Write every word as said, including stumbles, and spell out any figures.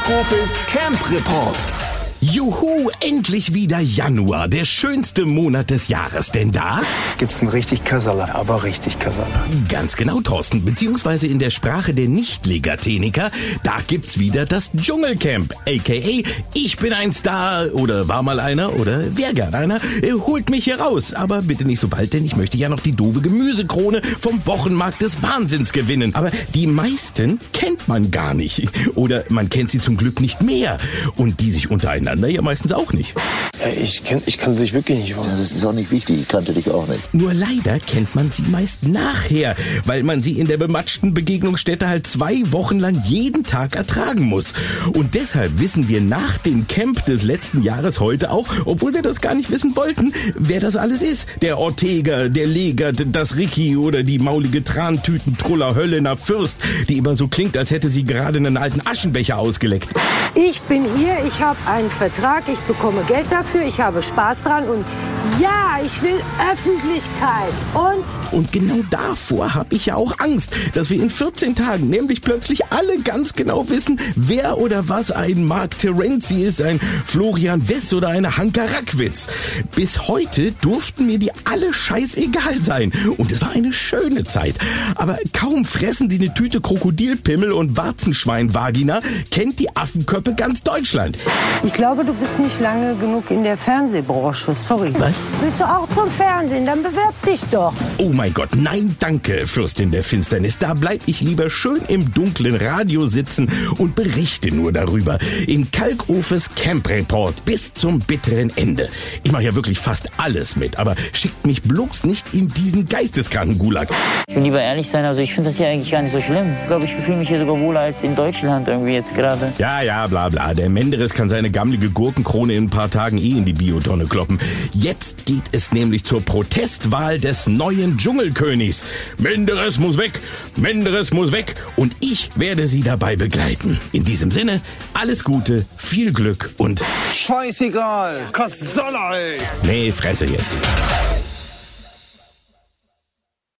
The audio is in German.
Kalkofes Camp Report. Juhu, endlich wieder Januar, der schönste Monat des Jahres, denn da gibt's einen richtig Kasala, aber richtig Kasala. Ganz genau, Thorsten, beziehungsweise in der Sprache der Nicht-Legastheniker, da gibt's wieder das Dschungelcamp, aka ich bin ein Star oder war mal einer oder wär gern einer, holt mich hier raus, aber bitte nicht so bald, denn ich möchte ja noch die doofe Gemüsekrone vom Wochenmarkt des Wahnsinns gewinnen. Aber die meisten kennt man gar nicht oder man kennt sie zum Glück nicht mehr und die sich untereinander ja meistens auch nicht. Ja, ich, kenn, ich kannte dich wirklich nicht. Das ist auch nicht wichtig, ich kannte dich auch nicht. Nur leider kennt man sie meist nachher, weil man sie in der bematschten Begegnungsstätte halt zwei Wochen lang jeden Tag ertragen muss. Und deshalb wissen wir nach dem Camp des letzten Jahres heute auch, obwohl wir das gar nicht wissen wollten, wer das alles ist. Der Ortega, der Legert, das Ricky oder die maulige Trantüten-Truller Höllener Fürst, die immer so klingt, als hätte sie gerade einen alten Aschenbecher ausgeleckt. Ich bin hier, ich habe einen Vertrag, ich bekomme Geld dafür, ich habe Spaß dran und ja, ich will Öffentlichkeit. Und? Und genau davor habe ich ja auch Angst, dass wir in vierzehn Tagen nämlich plötzlich alle ganz genau wissen, wer oder was ein Mark Terenzi ist, ein Florian Wess oder eine Hanka Rackwitz. Bis heute durften mir die alle scheißegal sein und es war eine schöne Zeit. Aber kaum fressen sie eine Tüte Krokodilpimmel und Warzenschweinvagina, kennt die Affenköppe ganz Deutschland. Ich glaube, du bist nicht lange genug in der Fernsehbranche, sorry. Was? Willst du auch zum Fernsehen? Dann bewerb dich doch. Oh mein Gott, nein, danke, Fürstin der Finsternis. Da bleib ich lieber schön im dunklen Radio sitzen und berichte nur darüber. In Kalkofes Camp Report bis zum bitteren Ende. Ich mache ja wirklich fast alles mit, aber schickt mich bloß nicht in diesen geisteskranken Gulag. Ich will lieber ehrlich sein, also ich finde das hier eigentlich gar nicht so schlimm. Ich glaube, ich fühle mich hier sogar wohler als in Deutschland irgendwie jetzt gerade. Ja, ja, bla bla. Der Menderes kann seine gammelige Gurkenkrone in ein paar Tagen eh in die Biotonne kloppen. Jetzt geht es nämlich zur Protestwahl des neuen Dschungelkönigs. Menderes muss weg, Menderes muss weg und ich werde Sie dabei begleiten. In diesem Sinne, alles Gute, viel Glück und... Scheißegal, Kasala, ey! Nee, Fresse jetzt.